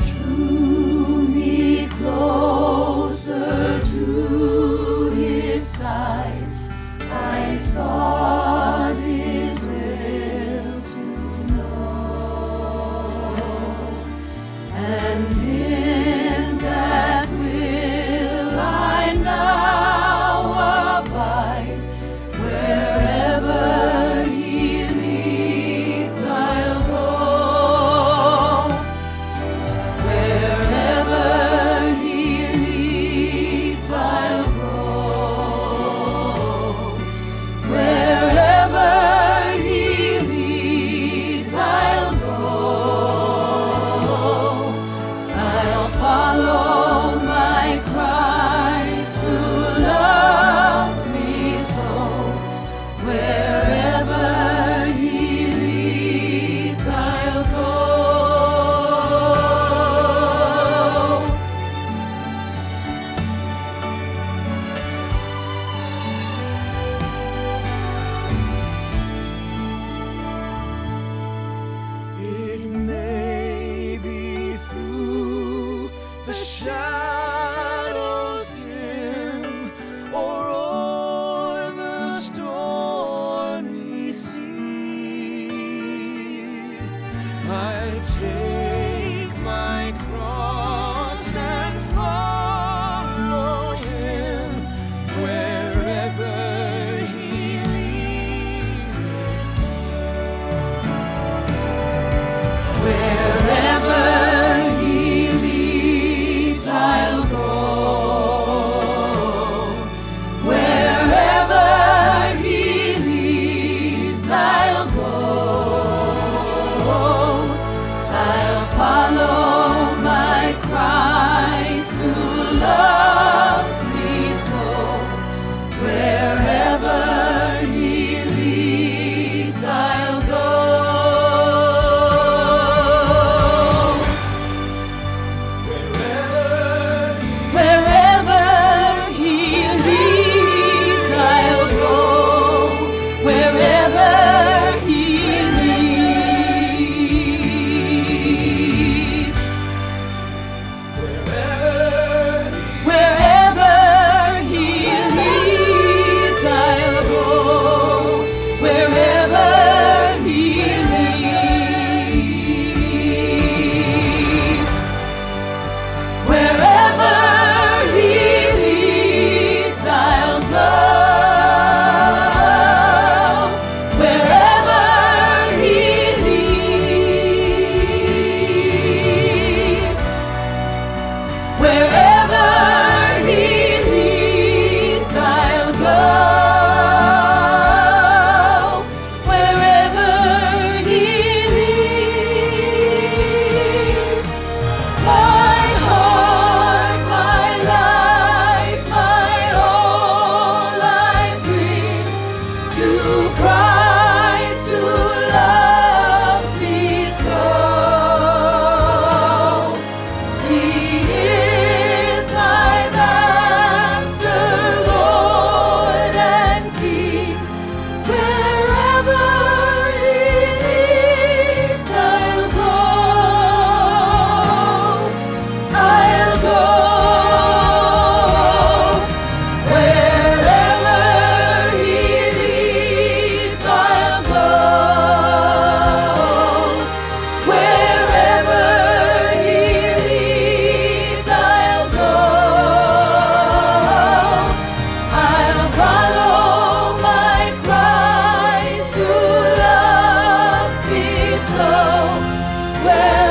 drew me closer to his side. I sought his will to know, and in that will I now abide. Wherever he leads, I'll go. Wherever he leads, I'll go. Wherever he leads, I'll go. I'll follow my Christ who loves me so. Wherever he leads, I'll go. It may be through the shadows dim, or o'er the stormy sea. I take my cross and follow him wherever he leads. Wherever he leads, I'll go. Wherever he leads, I'll go. I'll follow my Christ who loves me so. Wherever he leads, I'll go. Wherever he leads, I'll go. Wherever he leads. Wherever he leads, I'll go. Wherever he leads. Wherever he leads, I'll go. Wherever he leads. Wherever he leads, I'll go. Wherever he leads. My heart, my life, my all I bring to Christ who loves me so. He is my Master, Lord and King. Wherever he leads, I'll go. I'll go. Wherever he leads, I'll go. Wherever he leads, I'll go. I'll follow my Christ who loves me so.